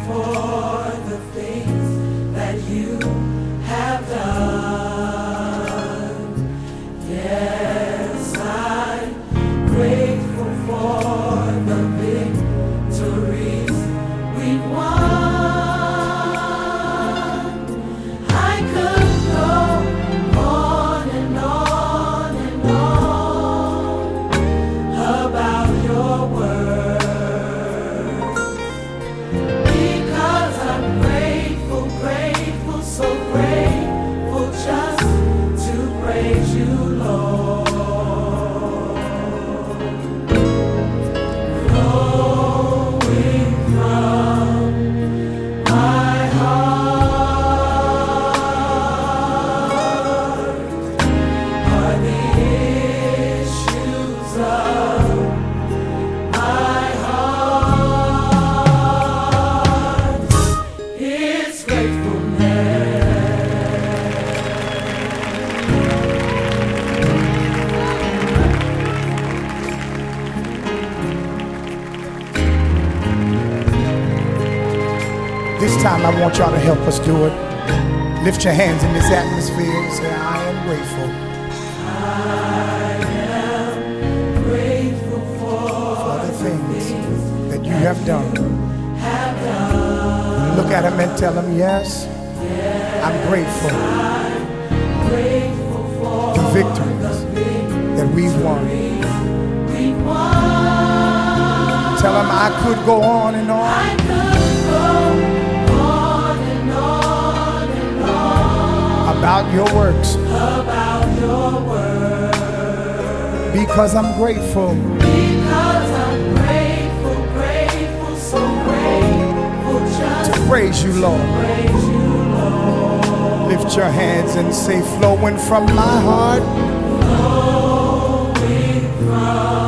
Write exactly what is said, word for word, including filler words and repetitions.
for the things that you have done. Yes, I'm grateful for the victories we've won. I could go on and on and on about your word, because I'm grateful, grateful, so grateful just to praise you, Lord. Flowing from my heart are the issues of my heart. It's gratefulness. This time I want y'all to help us do it. Lift your hands in this atmosphere and say, I am grateful I am grateful for for the things that you have done. have done. Look at them and tell them, yes, I'm grateful Grateful for for the victories that we've won. we won. Tell them I could go on and I on could go on and on and on about your works about your word, because I'm grateful. because I'm grateful, grateful, so grateful just To praise you, Lord. praise you, Lord. Lift your hands and say, flowing from my heart Flowing from